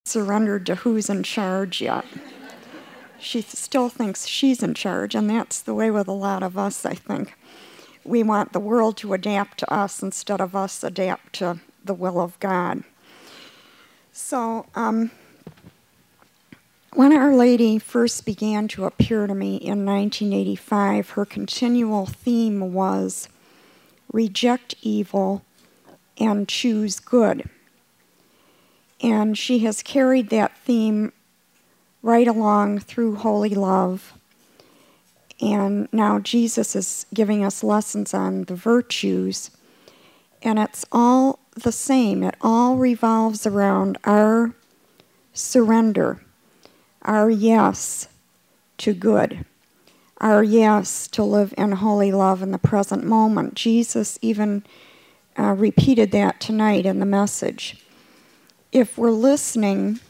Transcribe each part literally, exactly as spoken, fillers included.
surrendered to who's in charge yet. She still thinks she's in charge, and that's the way with a lot of us, I think. We want the world to adapt to us instead of us adapt to the will of God. So, um, when Our Lady first began to appear to me in nineteen eighty-five, her continual theme was reject evil and choose good. And she has carried that theme right along through Holy Love. And now Jesus is giving us lessons on the virtues. And it's all the same. It all revolves around our surrender, our yes to good, our yes to live in holy love in the present moment. Jesus even uh, repeated that tonight in the message. If we're listening,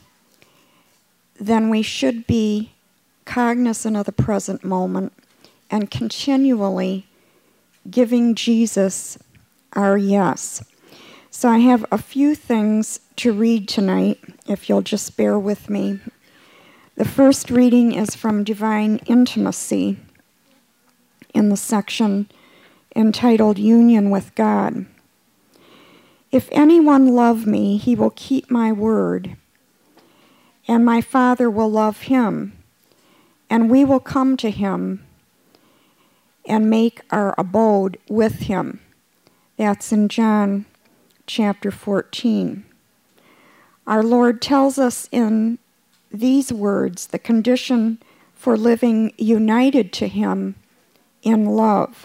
then we should be cognizant of the present moment and continually giving Jesus our yes. So I have a few things to read tonight, if you'll just bear with me. The first reading is from Divine Intimacy in the section entitled Union with God. If anyone love me, he will keep my word, and my Father will love him, and we will come to him and make our abode with him. That's in John chapter fourteen. Our Lord tells us in these words the condition for living united to him in love.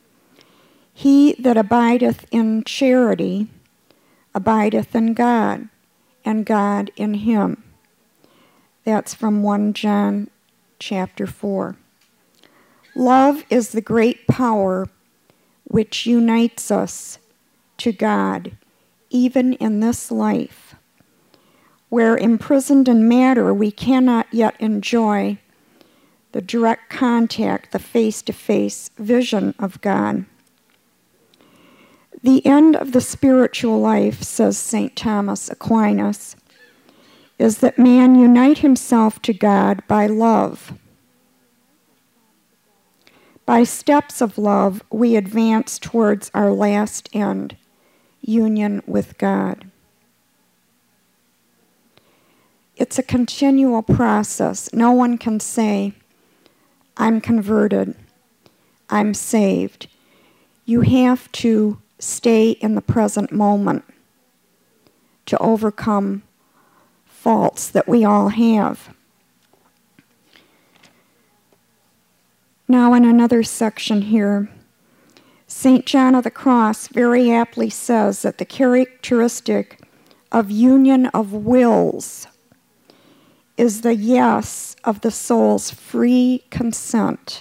He that abideth in charity abideth in God, and God in him. That's from First John chapter four. Love is the great power which unites us to God, even in this life, where imprisoned in matter we cannot yet enjoy the direct contact, the face-to-face vision of God. The end of the spiritual life, says Saint Thomas Aquinas, is that man unite himself to God by love. By steps of love, we advance towards our last end, union with God. It's a continual process. No one can say, I'm converted, I'm saved. You have to stay in the present moment to overcome faults that we all have. Now in another section here, Saint John of the Cross very aptly says that the characteristic of union of wills is the yes of the soul's free consent.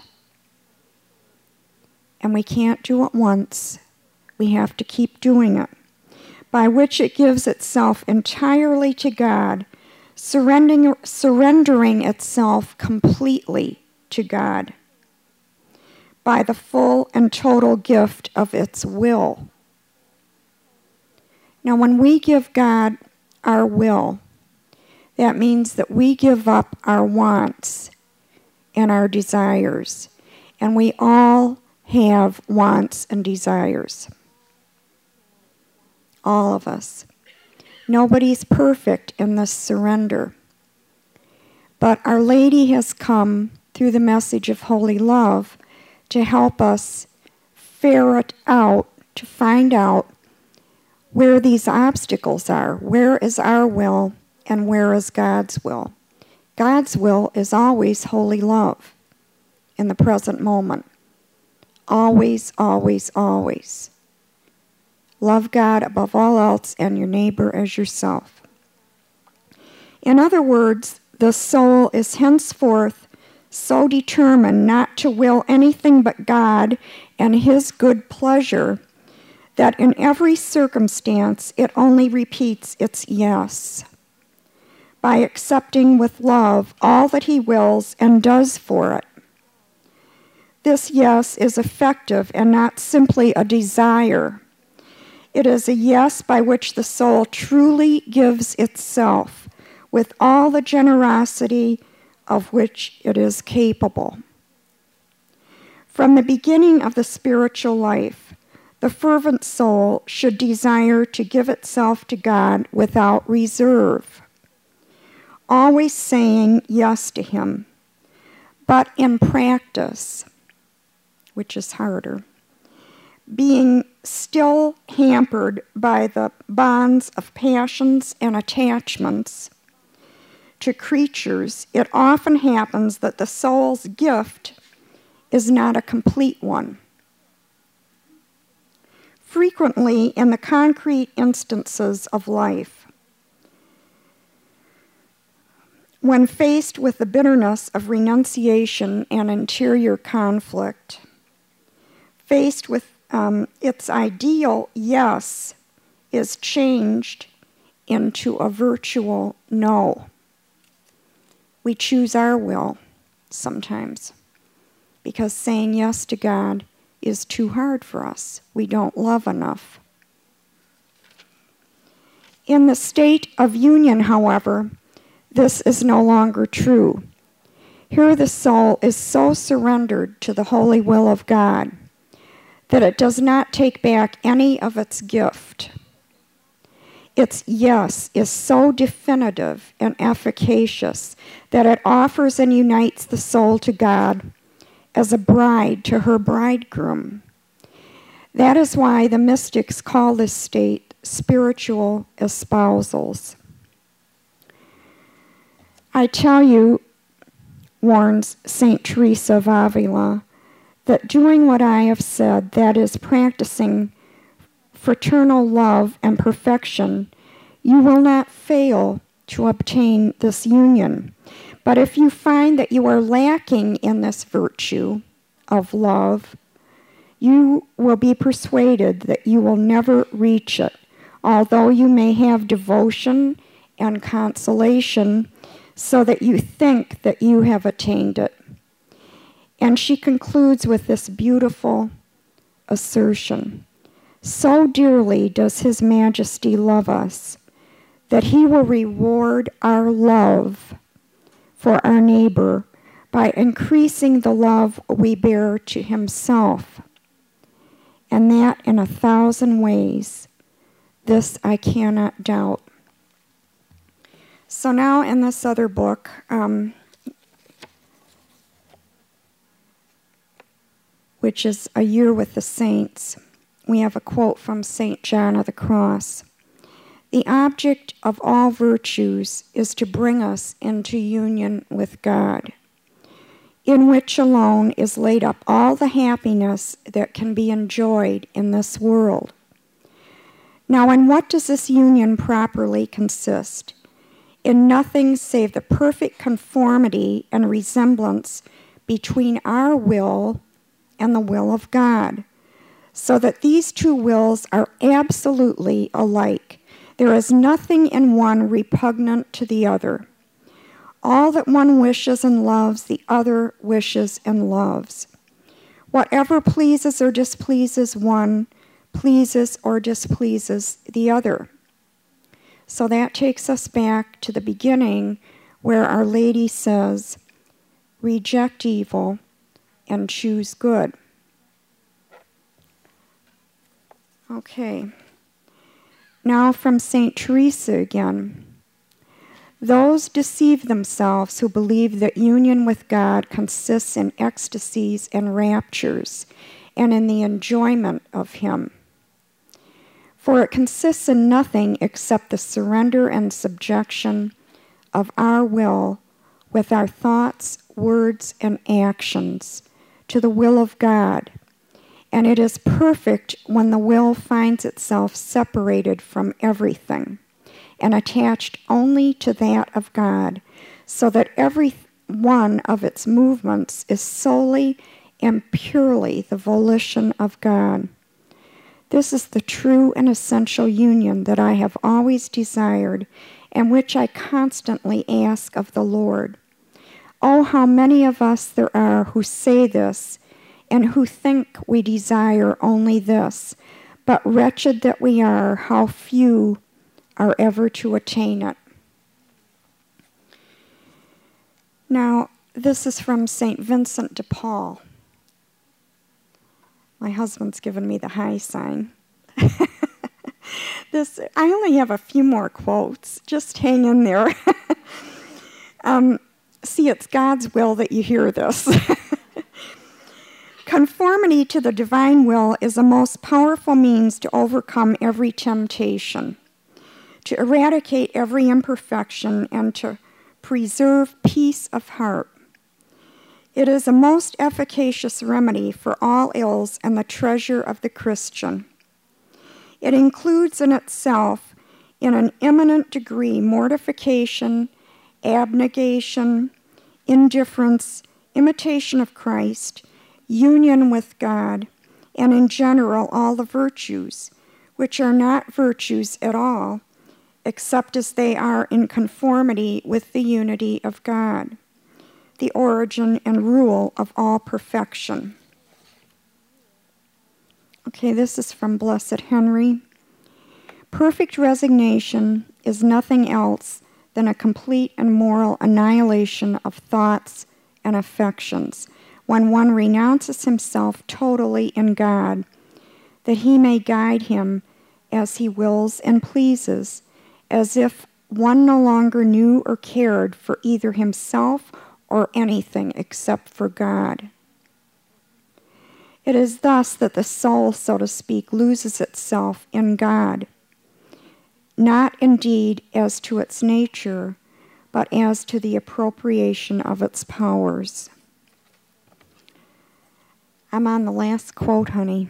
And we can't do it once. We have to keep doing it, by which it gives itself entirely to God, surrendering, surrendering itself completely to God, by the full and total gift of its will. Now, when we give God our will, that means that we give up our wants and our desires. And we all have wants and desires. All of us. Nobody's perfect in this surrender. But Our Lady has come through the message of holy love to help us ferret out, to find out where these obstacles are. Where is our will and where is God's will? God's will is always holy love in the present moment. Always, always, always. Love God above all else and your neighbor as yourself. In other words, the soul is henceforth so determined not to will anything but God and his good pleasure that in every circumstance it only repeats its yes, by accepting with love all that he wills and does for it. This yes is effective and not simply a desire. It is a yes by which the soul truly gives itself with all the generosity of which it is capable. From the beginning of the spiritual life, the fervent soul should desire to give itself to God without reserve, always saying yes to Him. But in practice, which is harder, being still hampered by the bonds of passions and attachments to creatures, it often happens that the soul's gift is not a complete one. Frequently, in the concrete instances of life, when faced with the bitterness of renunciation and interior conflict, faced with um, its ideal yes is changed into a virtual no. We choose our will sometimes because saying yes to God is too hard for us. We don't love enough. In the state of union, however, this is no longer true. Here the soul is so surrendered to the holy will of God that it does not take back any of its gift. Its yes is so definitive and efficacious that it offers and unites the soul to God as a bride to her bridegroom. That is why the mystics call this state spiritual espousals. I tell you, warns Saint Teresa of Avila, that doing what I have said, that is, practicing fraternal love and perfection, you will not fail to obtain this union. But if you find that you are lacking in this virtue of love, you will be persuaded that you will never reach it, although you may have devotion and consolation so that you think that you have attained it. And she concludes with this beautiful assertion. So dearly does His Majesty love us that He will reward our love for our neighbor by increasing the love we bear to Himself, and that in a thousand ways. This I cannot doubt. So now in this other book, um, which is A Year with the Saints, we have a quote from Saint John of the Cross. The object of all virtues is to bring us into union with God, in which alone is laid up all the happiness that can be enjoyed in this world. Now, in what does this union properly consist? In nothing save the perfect conformity and resemblance between our will and the will of God, so that these two wills are absolutely alike. There is nothing in one repugnant to the other. All that one wishes and loves, the other wishes and loves. Whatever pleases or displeases one, pleases or displeases the other. So that takes us back to the beginning where Our Lady says, reject evil and choose good. Okay. Now from Saint Teresa again. Those deceive themselves who believe that union with God consists in ecstasies and raptures and in the enjoyment of Him. For it consists in nothing except the surrender and subjection of our will with our thoughts, words, and actions to the will of God. And it is perfect when the will finds itself separated from everything and attached only to that of God, so that every one of its movements is solely and purely the volition of God. This is the true and essential union that I have always desired and which I constantly ask of the Lord. Oh, how many of us there are who say this and who think we desire only this, but wretched that we are, how few are ever to attain it. Now, this is from Saint Vincent de Paul. My husband's given me the high sign. This, I only have a few more quotes. Just hang in there. um, see, it's God's will that you hear this. Conformity to the divine will is the most powerful means to overcome every temptation, to eradicate every imperfection, and to preserve peace of heart. It is a most efficacious remedy for all ills and the treasure of the Christian. It includes in itself, in an eminent degree, mortification, abnegation, indifference, imitation of Christ, union with God, and in general all the virtues, which are not virtues at all, except as they are in conformity with the unity of God, the origin and rule of all perfection. Okay, this is from Blessed Henry. Perfect resignation is nothing else than a complete and moral annihilation of thoughts and affections, when one renounces himself totally in God, that he may guide him as he wills and pleases, as if one no longer knew or cared for either himself or anything except for God. It is thus that the soul, so to speak, loses itself in God, not indeed as to its nature, but as to the appropriation of its powers. I'm on the last quote, honey.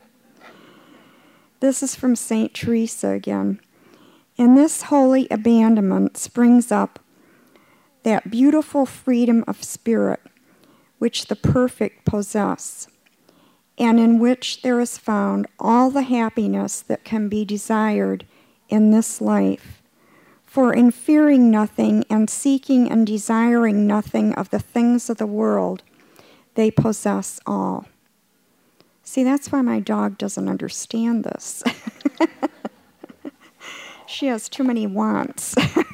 This is from Saint Teresa again. In this holy abandonment springs up that beautiful freedom of spirit which the perfect possess, and in which there is found all the happiness that can be desired in this life. For in fearing nothing and seeking and desiring nothing of the things of the world, they possess all. See, that's why my dog doesn't understand this. She has too many wants.